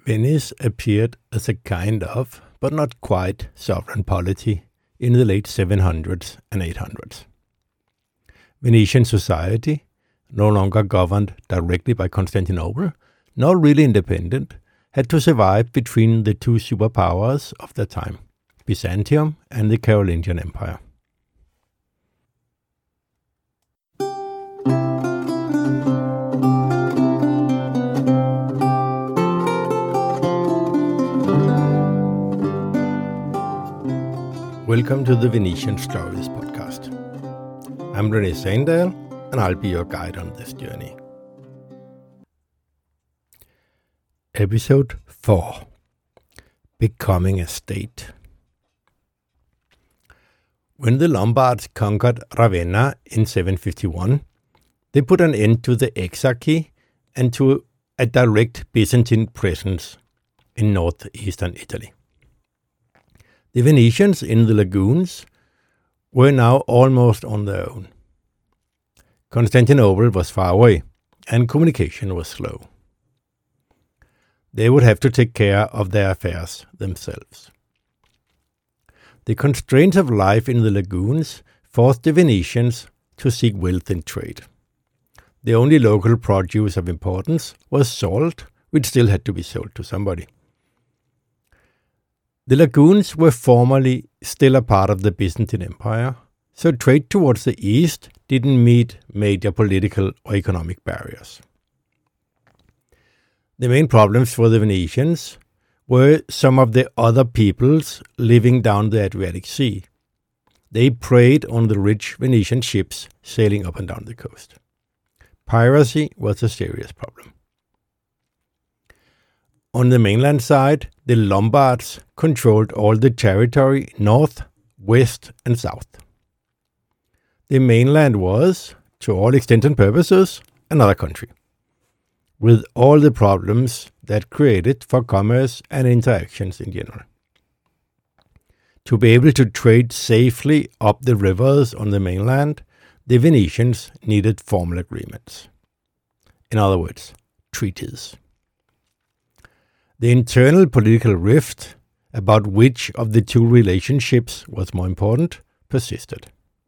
Venice appeared as a kind of, but not quite, sovereign polity in the late 700s and 800s. Venetian society, no longer governed directly by Constantinople, nor really independent, had to survive between the two superpowers of the time, Byzantium and the Carolingian Empire. Welcome to the Venetian Stories podcast. I'm René Sandal, and I'll be your guide on this journey. Episode 4: Becoming a State. When the Lombards conquered Ravenna in 751, they put an end to the Exarchy and to a direct Byzantine presence in northeastern Italy. The Venetians in the lagoons were now almost on their own. Constantinople was far away, and communication was slow. They would have to take care of their affairs themselves. The constraints of life in the lagoons forced the Venetians to seek wealth in trade. The only local produce of importance was salt, which still had to be sold to somebody. The lagoons were formerly still a part of the Byzantine Empire, so trade towards the east didn't meet major political or economic barriers. The main problems for the Venetians were some of the other peoples living down the Adriatic Sea. They preyed on the rich Venetian ships sailing up and down the coast. Piracy was a serious problem. On the mainland side, the Lombards controlled all the territory north, west, and south. The mainland was, to all extent and purposes, another country, with all the problems that created for commerce and interactions in general. To be able to trade safely up the rivers on the mainland, the Venetians needed formal agreements. In other words, treaties. The internal political rift about which of the two relationships was more important persisted.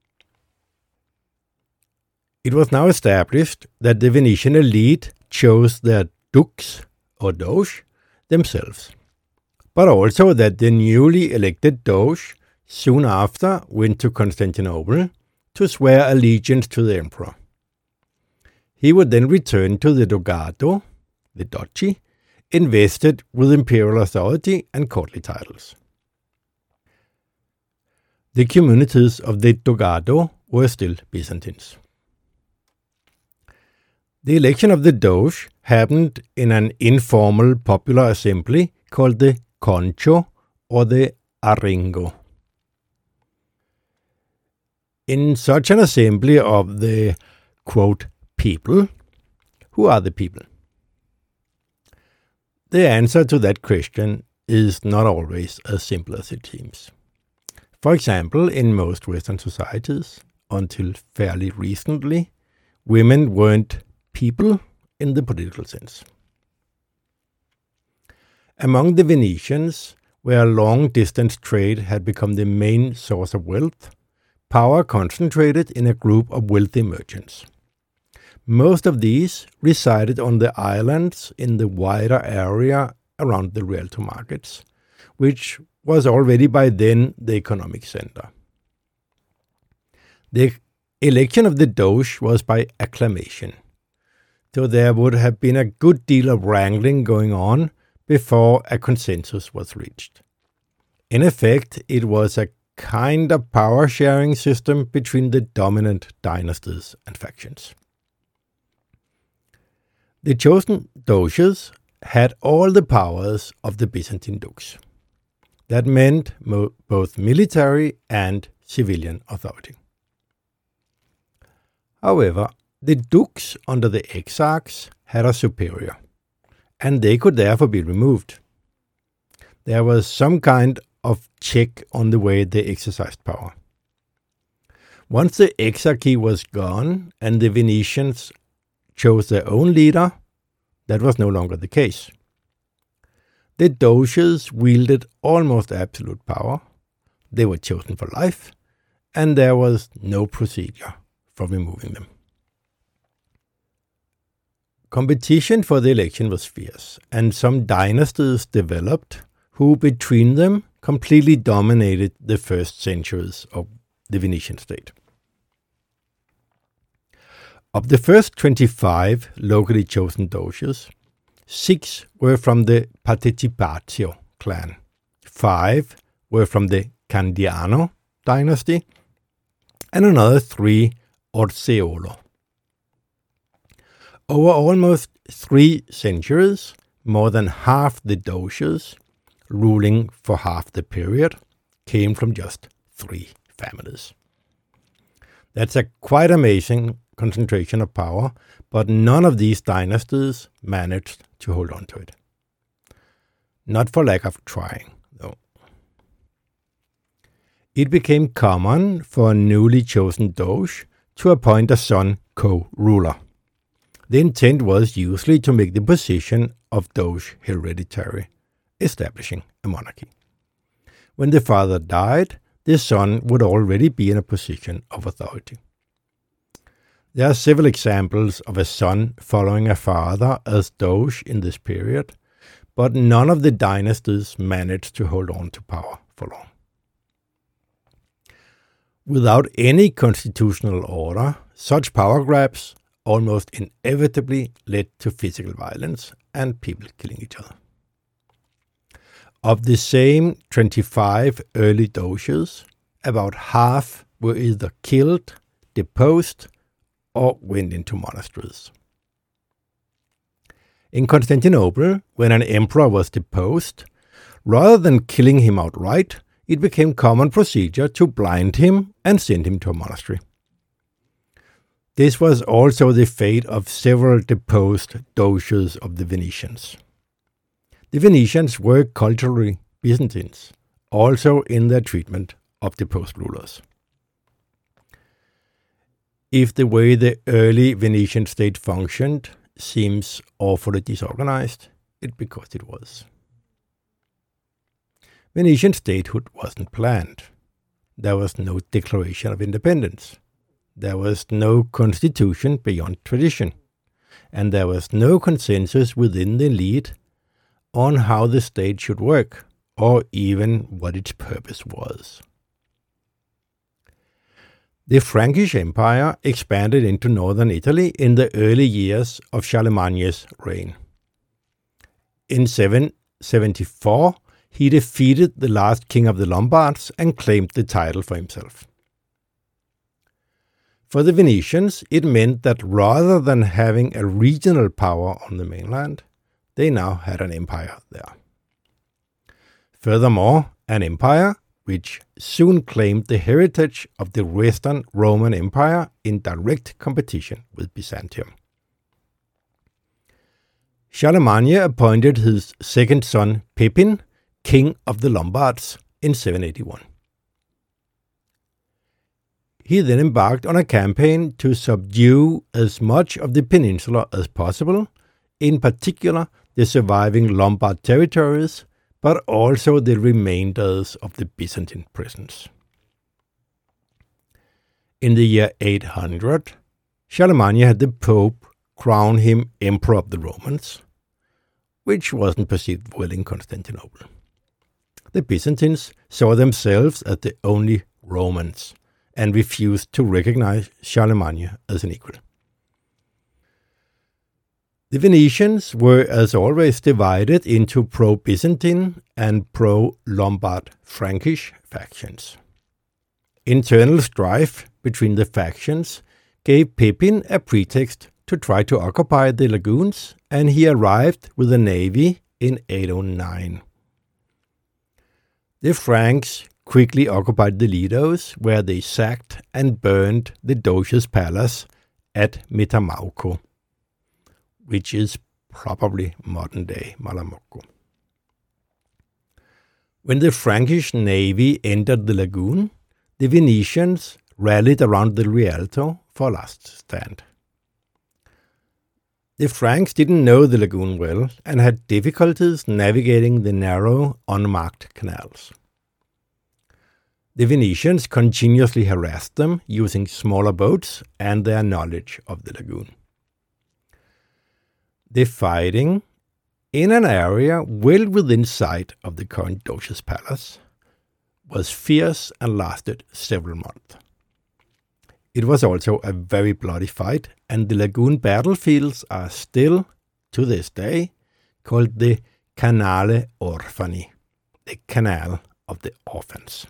It was now established that the Venetian elite chose their dukes or doge themselves, but also that the newly elected doge soon after went to Constantinople to swear allegiance to the emperor. He would then return to the dogato, the duchy, invested with imperial authority and courtly titles. The communities of the dogato were still Byzantines. The election of the doge happened in an informal popular assembly called the concho or the aringo. In such an assembly of the, quote, people, who are the people? The answer to that question is not always as simple as it seems. For example, in most Western societies, until fairly recently, women weren't people in the political sense. Among the Venetians, where long-distance trade had become the main source of wealth, power concentrated in a group of wealthy merchants. Most of these resided on the islands in the wider area around the Rialto markets, which was already by then the economic center. The election of the doge was by acclamation, so there would have been a good deal of wrangling going on before a consensus was reached. In effect, it was a kind of power-sharing system between the dominant dynasties and factions. The chosen doges had all the powers of the Byzantine dukes. That meant both military and civilian authority. However, the dukes under the exarchs had a superior, and they could therefore be removed. There was some kind of check on the way they exercised power. Once the exarchy was gone and the Venetians chose their own leader, that was no longer the case. the Doges wielded almost absolute power. They were chosen for life, and there was no procedure for removing them. Competition for the election was fierce, and some dynasties developed who between them completely dominated the first centuries of the Venetian state. Of the first 25 locally chosen doges, 6 were from the Partecipatio clan, 5 were from the Candiano dynasty, and another 3 Orseolo. Over almost 3 centuries, more than half the doges ruling for half the period came from just 3 families. That's a quite amazing concentration of power, but none of these dynasties managed to hold on to it. Not for lack of trying, though. It became common for a newly chosen doge to appoint a son co-ruler. The intent was usually to make the position of doge hereditary, establishing a monarchy. When the father died, the son would already be in a position of authority. There are several examples of a son following a father as doge in this period, but none of the dynasties managed to hold on to power for long. Without any constitutional order, such power grabs almost inevitably led to physical violence and people killing each other. Of the same 25 early doges, about half were either killed, deposed, or went into monasteries. In Constantinople, when an emperor was deposed, rather than killing him outright, it became common procedure to blind him and send him to a monastery. This was also the fate of several deposed doges of the Venetians. The Venetians were culturally Byzantines, also in their treatment of deposed rulers. If the way the early Venetian state functioned seems awfully disorganized, it's because it was. Venetian statehood wasn't planned. There was no declaration of independence. There was no constitution beyond tradition. And there was no consensus within the elite on how the state should work, or even what its purpose was. The Frankish Empire expanded into northern Italy in the early years of Charlemagne's reign. In 774, he defeated the last king of the Lombards and claimed the title for himself. For the Venetians, it meant that rather than having a regional power on the mainland, they now had an empire there. Furthermore, an empire which soon claimed the heritage of the Western Roman Empire in direct competition with Byzantium. Charlemagne appointed his second son Pepin king of the Lombards in 781. He then embarked on a campaign to subdue as much of the peninsula as possible, in particular the surviving Lombard territories, but also the remainders of the Byzantine presence. In the year 800, Charlemagne had the Pope crown him Emperor of the Romans, which wasn't perceived well in Constantinople. The Byzantines saw themselves as the only Romans and refused to recognize Charlemagne as an equal. The Venetians were, as always, divided into pro-Byzantine and pro-Lombard Frankish factions. Internal strife between the factions gave Pepin a pretext to try to occupy the lagoons, and he arrived with a navy in 809. The Franks quickly occupied the Lidos, where they sacked and burned the Doge's palace at Metamauco, which is probably modern-day Malamocco. When the Frankish navy entered the lagoon, the Venetians rallied around the Rialto for a last stand. The Franks didn't know the lagoon well and had difficulties navigating the narrow, unmarked canals. The Venetians continuously harassed them using smaller boats and their knowledge of the lagoon. The fighting, in an area well within sight of the current Doge's palace, was fierce and lasted several months. It was also a very bloody fight, and the lagoon battlefields are still, to this day, called the Canale Orfani, the Canal of the Orphans.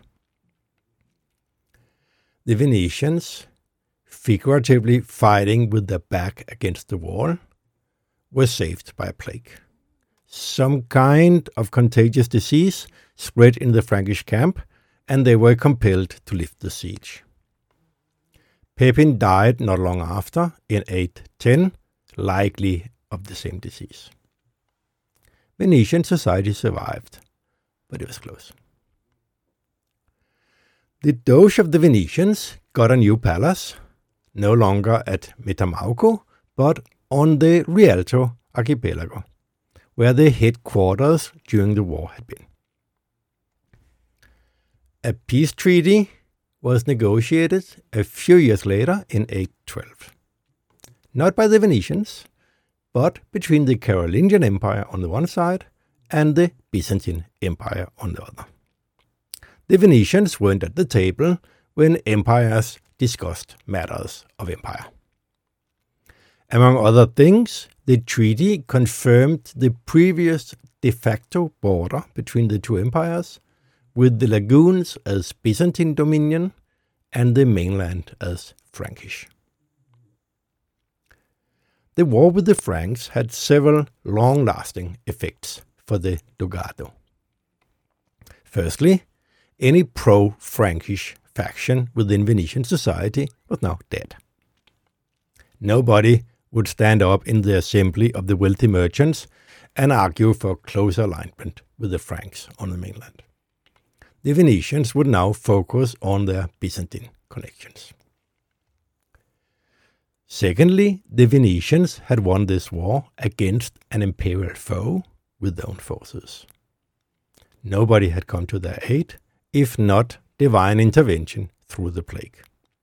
The Venetians, figuratively fighting with their back against the wall, were saved by a plague. Some kind of contagious disease spread in the Frankish camp, and they were compelled to lift the siege. Pepin died not long after, in 810, likely of the same disease. Venetian society survived, but it was close. The Doge of the Venetians got a new palace, no longer at Metamauco, but on the Rialto archipelago, where the headquarters during the war had been. A peace treaty was negotiated a few years later in 812. Not by the Venetians, but between the Carolingian Empire on the one side and the Byzantine Empire on the other. The Venetians weren't at the table when empires discussed matters of empire. Among other things, the treaty confirmed the previous de facto border between the two empires, with the lagoons as Byzantine dominion and the mainland as Frankish. The war with the Franks had several long-lasting effects for the Dogado. Firstly, any pro-Frankish faction within Venetian society was now dead. Nobody would stand up in the assembly of the wealthy merchants and argue for closer alignment with the Franks on the mainland. The Venetians would now focus on their Byzantine connections. Secondly, the Venetians had won this war against an imperial foe with their own forces. Nobody had come to their aid, if not divine intervention through the plague.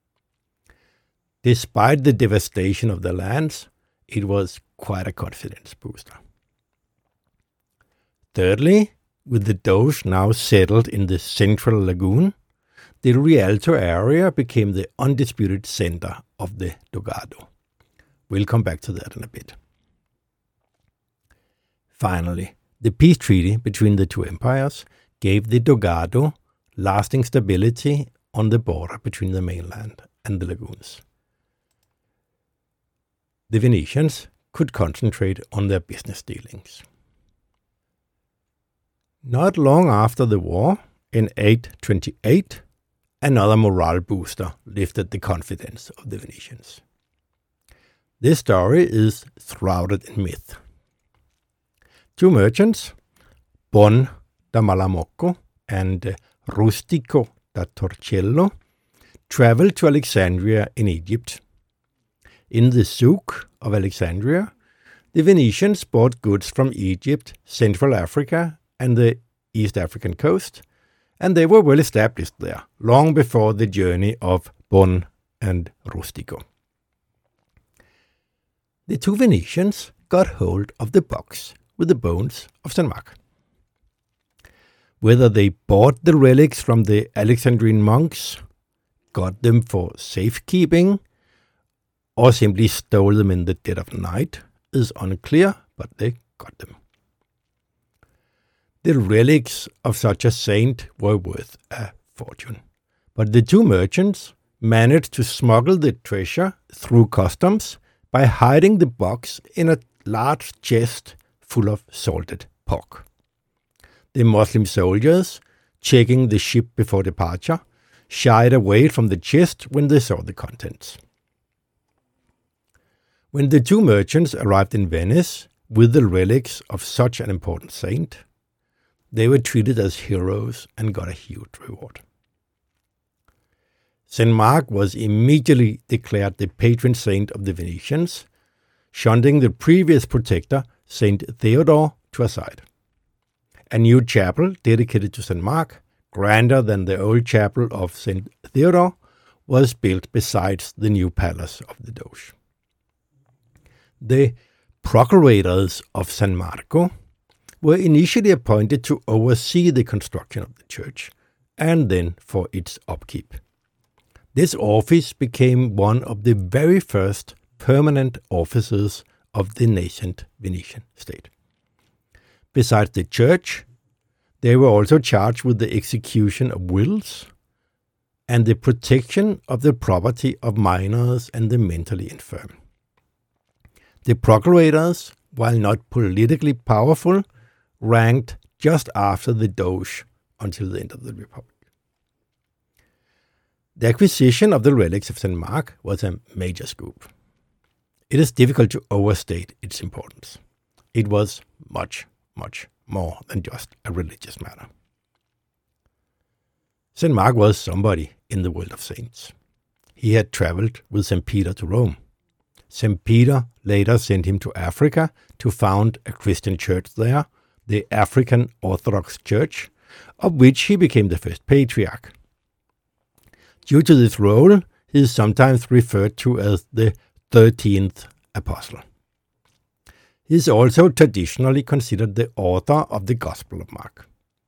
Despite the devastation of their lands, it was quite a confidence booster. Thirdly, with the Doge now settled in the central lagoon, the Rialto area became the undisputed center of the Dogado. We'll come back to that in a bit. Finally, the peace treaty between the two empires gave the Dogado lasting stability on the border between the mainland and the lagoons. The Venetians could concentrate on their business dealings. Not long after the war, in 828, another morale booster lifted the confidence of the Venetians. This story is shrouded in myth. Two merchants, Bon da Malamocco and Rustico da Torcello, traveled to Alexandria in Egypt. In the souk of Alexandria, the Venetians bought goods from Egypt, Central Africa, and the East African coast, and they were well established there, long before the journey of Bon and Rustico. The two Venetians got hold of the box with the bones of St. Mark. Whether they bought the relics from the Alexandrine monks, got them for safekeeping, or simply stole them in the dead of night is unclear, but they got them. The relics of such a saint were worth a fortune, but the two merchants managed to smuggle the treasure through customs by hiding the box in a large chest full of salted pork. The Muslim soldiers, checking the ship before departure, shied away from the chest when they saw the contents. When the two merchants arrived in Venice with the relics of such an important saint, they were treated as heroes and got a huge reward. St. Mark was immediately declared the patron saint of the Venetians, shunting the previous protector, Saint Theodore, to a side. A new chapel dedicated to St. Mark, grander than the old chapel of St. Theodore, was built besides the new palace of the Doge. The procurators of San Marco were initially appointed to oversee the construction of the church, and then for its upkeep. This office became one of the very first permanent offices of the nascent Venetian state. Besides the church, they were also charged with the execution of wills and the protection of the property of minors and the mentally infirm. The procurators, while not politically powerful, ranked just after the Doge until the end of the Republic. The acquisition of the relics of St. Mark was a major scoop. It is difficult to overstate its importance. It was much, much more than just a religious matter. St. Mark was somebody in the world of saints. He had traveled with St. Peter to Rome. St. Peter later sent him to Africa to found a Christian church there, the African Orthodox Church, of which he became the first patriarch. Due to this role, he is sometimes referred to as the 13th apostle. He is also traditionally considered the author of the Gospel of Mark.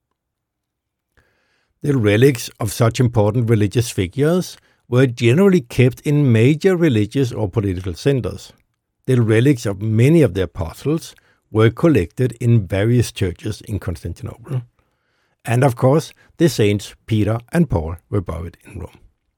The relics of such important religious figures were generally kept in major religious or political centers. The relics of many of the apostles were collected in various churches in Constantinople. And of course, the saints Peter and Paul were buried in Rome.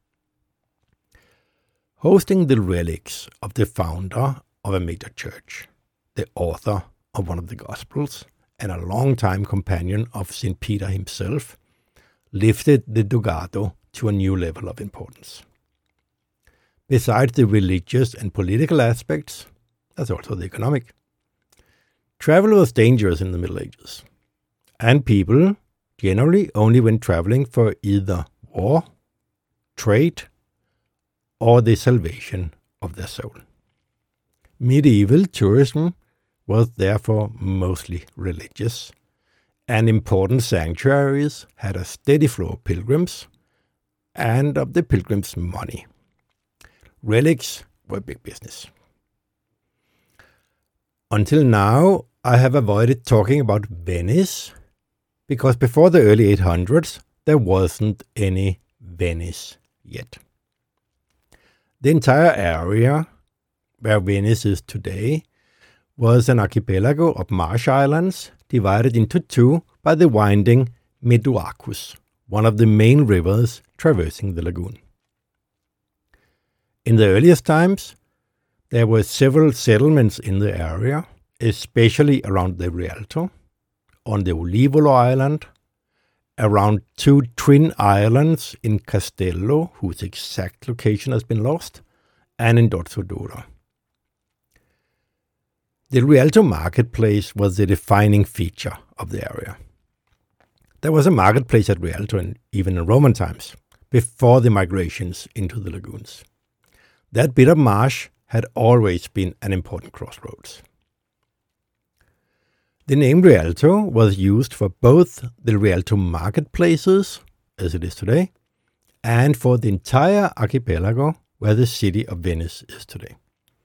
Hosting the relics of the founder of a major church, the author of one of the Gospels, and a long-time companion of St. Peter himself, lifted the Ducato to a new level of importance. Besides the religious and political aspects, there's also the economic. Travel was dangerous in the Middle Ages, and people generally only went traveling for either war, trade, or the salvation of their soul. Medieval tourism was therefore mostly religious, and important sanctuaries had a steady flow of pilgrims and of the pilgrims' money. Relics were big business. Until now, I have avoided talking about Venice, because before the early 800s, there wasn't any Venice yet. The entire area where Venice is today was an archipelago of marsh islands divided into two by the winding Meduacus, one of the main rivers traversing the lagoon. In the earliest times, there were several settlements in the area, especially around the Rialto, on the Olivolo Island, around two twin islands in Castello, whose exact location has been lost, and in Dorsoduro. The Rialto marketplace was the defining feature of the area. There was a marketplace at Rialto even in Roman times, before the migrations into the lagoons. That bit of marsh had always been an important crossroads. The name Rialto was used for both the Rialto marketplaces, as it is today, and for the entire archipelago where the city of Venice is today.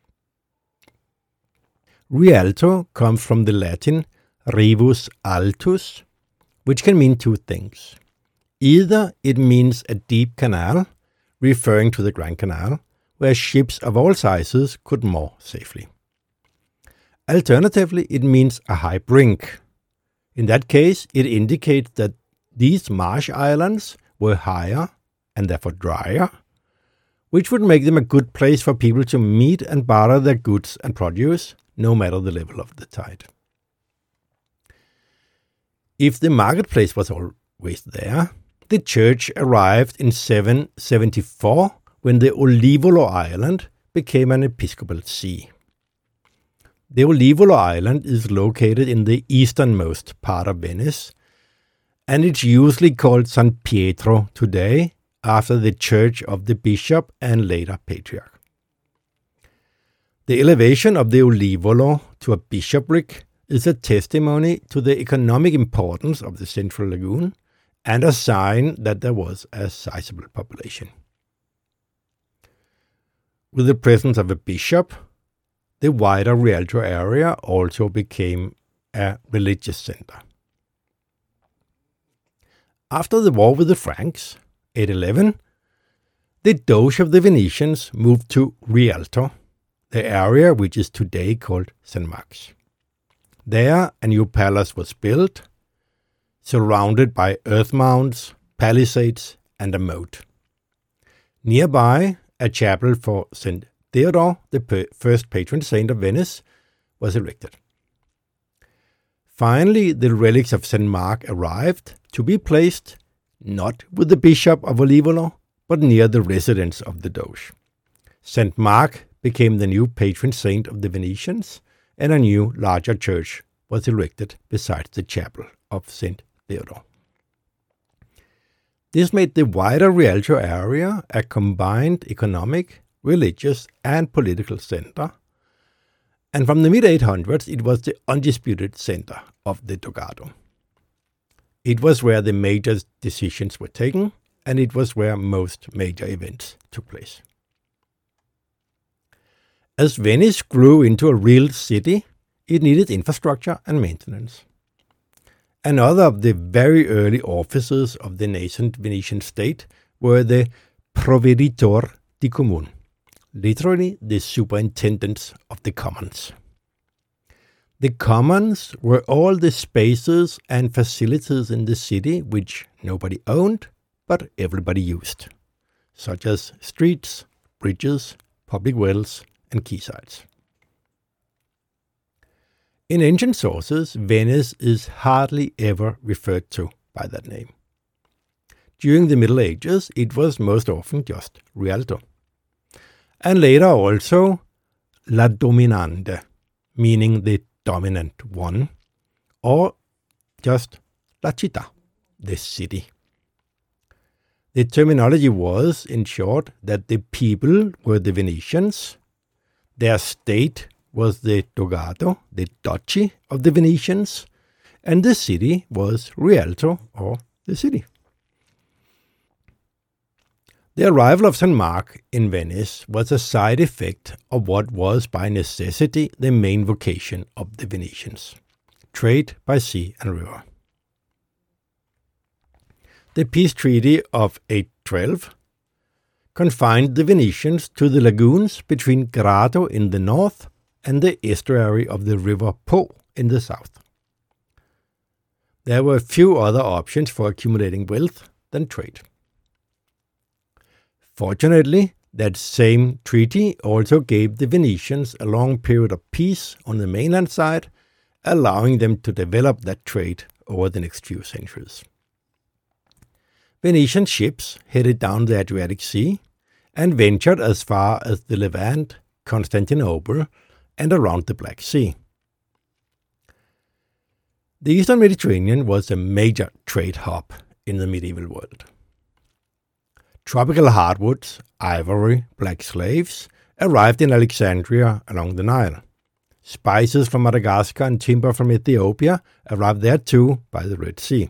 Rialto comes from the Latin rivus altus, which can mean two things. Either it means a deep canal, referring to the Grand Canal, where ships of all sizes could moor safely. Alternatively, it means a high brink. In that case, it indicates that these marsh islands were higher and therefore drier, which would make them a good place for people to meet and barter their goods and produce, no matter the level of the tide. If the marketplace was always there, the church arrived in 774 when the Olivolo Island became an episcopal see. The Olivolo Island is located in the easternmost part of Venice, and it's usually called San Pietro today, after the church of the bishop and later patriarch. The elevation of the Olivolo to a bishopric is a testimony to the economic importance of the central lagoon and a sign that there was a sizable population. With the presence of a bishop, the wider Rialto area also became a religious center. After the war with the Franks, 811, the Doge of the Venetians moved to Rialto, the area which is today called St. Mark's. There, a new palace was built, surrounded by earth mounds, palisades, and a moat. Nearby, a chapel for St. Theodore, the first patron saint of Venice, was erected. Finally, the relics of St. Mark arrived to be placed not with the Bishop of Olivolo, but near the residence of the Doge. St. Mark became the new patron saint of the Venetians, and a new, larger church was erected beside the chapel of St. Theodore. This made the wider Rialto area a combined economic, religious, and political center, and from the mid-800s it was the undisputed center of the Dogado. It was where the major decisions were taken, and it was where most major events took place. As Venice grew into a real city, it needed infrastructure and maintenance. Another of the very early offices of the nascent Venetian state were the Provveditor di Comune, literally the superintendents of the commons. The commons were all the spaces and facilities in the city which nobody owned, but everybody used, such as streets, bridges, public wells, and quaysides. In ancient sources, Venice is hardly ever referred to by that name. During the Middle Ages, it was most often just Rialto, and later also La Dominante, meaning the dominant one, or just La Città, the city. The terminology was, in short, that the people were the Venetians, their state was the Dogado, the duchy of the Venetians, and the city was Rialto, or the city. The arrival of St. Mark in Venice was a side effect of what was by necessity the main vocation of the Venetians: trade by sea and river. The peace treaty of 812 confined the Venetians to the lagoons between Grado in the north and the estuary of the river Po in the south. There were few other options for accumulating wealth than trade. Fortunately, that same treaty also gave the Venetians a long period of peace on the mainland side, allowing them to develop that trade over the next few centuries. Venetian ships headed down the Adriatic Sea and ventured as far as the Levant, Constantinople, and around the Black Sea. The Eastern Mediterranean was a major trade hub in the medieval world. Tropical hardwoods, ivory, black slaves arrived in Alexandria along the Nile. Spices from Madagascar and timber from Ethiopia arrived there too by the Red Sea.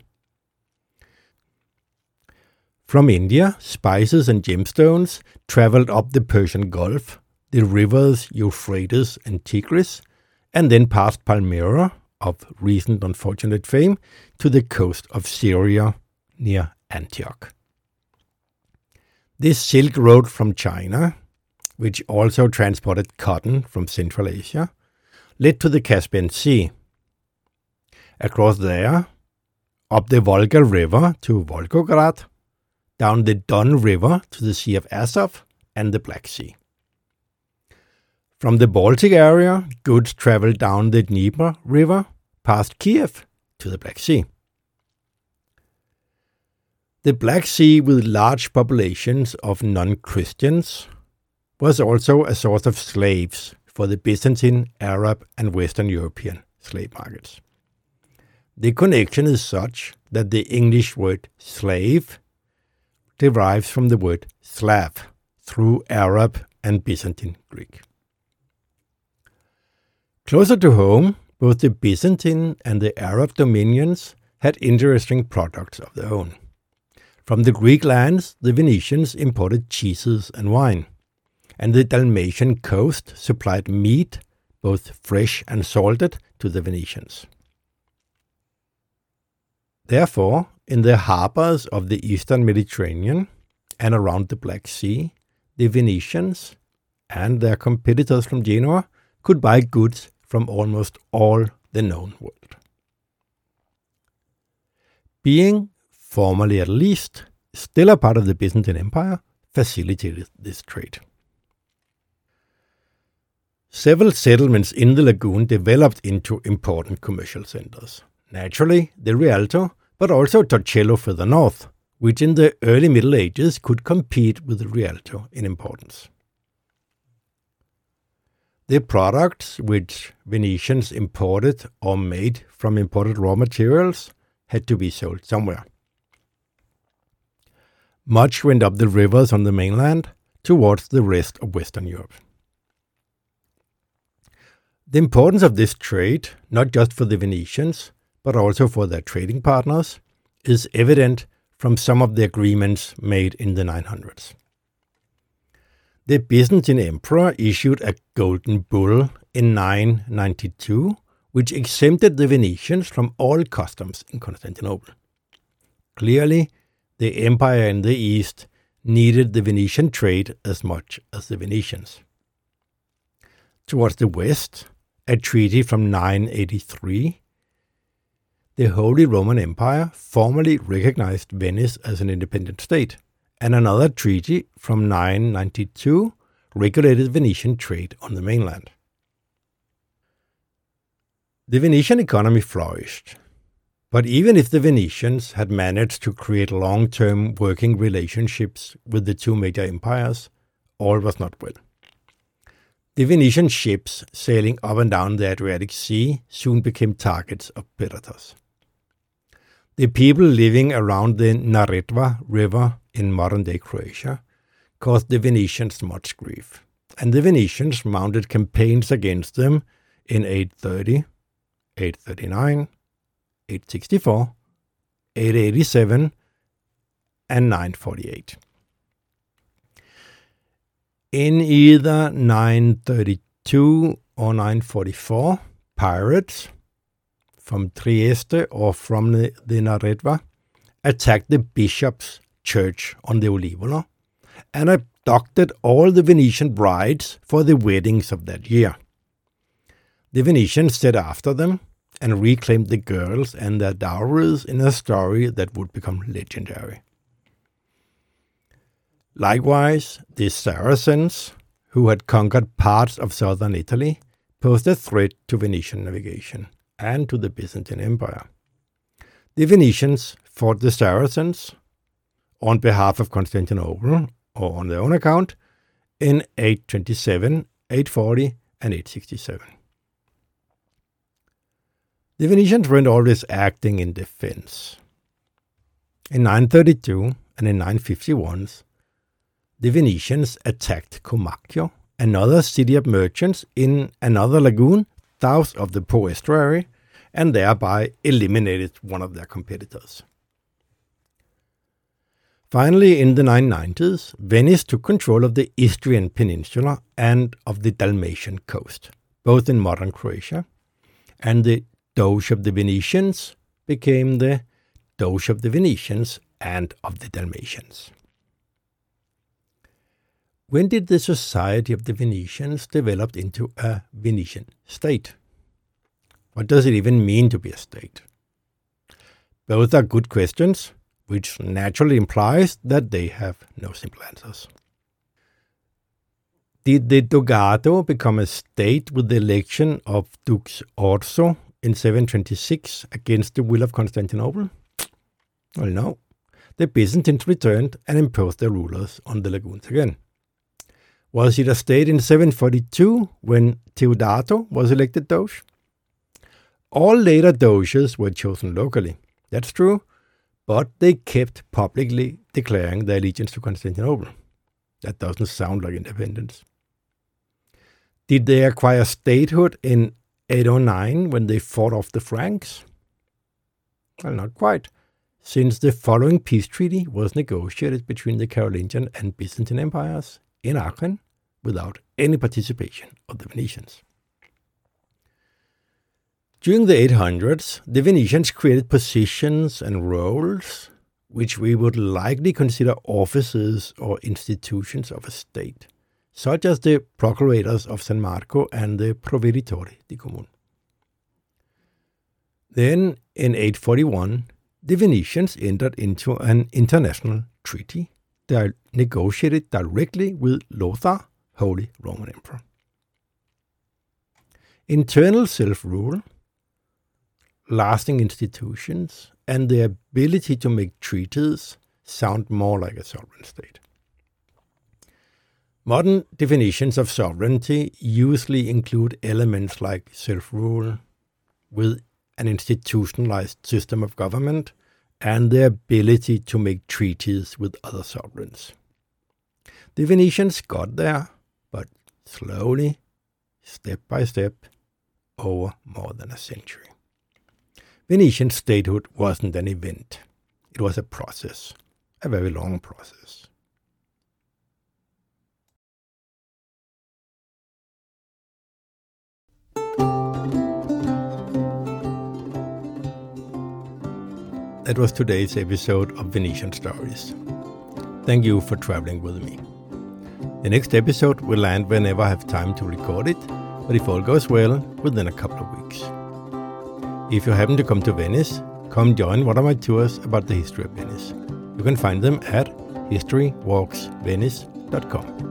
From India, spices and gemstones traveled up the Persian Gulf, the rivers Euphrates and Tigris, and then past Palmyra, of recent unfortunate fame, to the coast of Syria near Antioch. This Silk Road from China, which also transported cotton from Central Asia, led to the Caspian Sea. Across there, up the Volga River to Volgograd, down the Don River to the Sea of Azov and the Black Sea. From the Baltic area, goods traveled down the Dnieper River, past Kiev, to the Black Sea. The Black Sea, with large populations of non-Christians, was also a source of slaves for the Byzantine, Arab, and Western European slave markets. The connection is such that the English word slave derives from the word Slav through Arab and Byzantine Greek. Closer to home, both the Byzantine and the Arab dominions had interesting products of their own. From the Greek lands, the Venetians imported cheeses and wine, and the Dalmatian coast supplied meat, both fresh and salted, to the Venetians. Therefore, in the harbors of the eastern Mediterranean and around the Black Sea, the Venetians and their competitors from Genoa could buy goods from almost all the known world. Being, formally at least, still a part of the Byzantine Empire, facilitated this trade. Several settlements in the lagoon developed into important commercial centers. Naturally, the Rialto, but also Torcello further north, which in the early Middle Ages could compete with the Rialto in importance. The products which Venetians imported or made from imported raw materials had to be sold somewhere. Much went up the rivers on the mainland towards the rest of Western Europe. The importance of this trade, not just for the Venetians, but also for their trading partners, is evident from some of the agreements made in the 900s. The Byzantine emperor issued a golden bull in 992, which exempted the Venetians from all customs in Constantinople. Clearly, the empire in the east needed the Venetian trade as much as the Venetians. Towards the west, a treaty from 983, the Holy Roman Empire formally recognized Venice as an independent state, and another treaty from 992 regulated Venetian trade on the mainland. The Venetian economy flourished, but even if the Venetians had managed to create long-term working relationships with the two major empires, all was not well. The Venetian ships sailing up and down the Adriatic Sea soon became targets of predators. The people living around the Neretva River in modern-day Croatia caused the Venetians much grief, and the Venetians mounted campaigns against them in 830, 839, 864, 887, and 948. In either 932 or 944, pirates from Trieste or from the Neretva attacked the bishop's church on the Olivola and abducted all the Venetian brides for the weddings of that year. The Venetians set after them and reclaimed the girls and their dowries in a story that would become legendary. Likewise, the Saracens, who had conquered parts of southern Italy, posed a threat to Venetian navigation and to the Byzantine Empire. The Venetians fought the Saracens on behalf of Constantinople, or on their own account, in 827, 840, and 867. The Venetians weren't always acting in defense. In 932 and in 951, the Venetians attacked Comacchio, another city of merchants in another lagoon south of the Po estuary, and thereby eliminated one of their competitors. Finally, in the 990s, Venice took control of the Istrian peninsula and of the Dalmatian coast, both in modern Croatia, and the Doge of the Venetians became the Doge of the Venetians and of the Dalmatians. When did the society of the Venetians develop into a Venetian state? What does it even mean to be a state? Both are good questions, which naturally implies that they have no simple answers. Did the Dogato become a state with the election of Dux Orso in 726 against the will of Constantinople? Well, no. The Byzantines returned and imposed their rulers on the lagoons again. Was it a state in 742 when Teodato was elected Doge? All later Doges were chosen locally, that's true, but they kept publicly declaring their allegiance to Constantinople. That doesn't sound like independence. Did they acquire statehood in 809 when they fought off the Franks? Well, not quite, since the following peace treaty was negotiated between the Carolingian and Byzantine empires in Aachen without any participation of the Venetians. During the 800s, the Venetians created positions and roles which we would likely consider offices or institutions of a state, such as the procurators of San Marco and the provveditori di comune. Then, in 841, the Venetians entered into an international treaty that negotiated directly with Lothar, Holy Roman Emperor. Internal self-rule, lasting institutions, and the ability to make treaties sound more like a sovereign state. Modern definitions of sovereignty usually include elements like self-rule with an institutionalized system of government and the ability to make treaties with other sovereigns. The Venetians got there, but slowly, step by step, over more than a century. Venetian statehood wasn't an event. It was a process, a very long process. That was today's episode of Venetian Stories. Thank you for traveling with me. The next episode will land whenever I have time to record it, but if all goes well, within a couple of weeks. If you happen to come to Venice, come join one of my tours about the history of Venice. You can find them at historywalksvenice.com.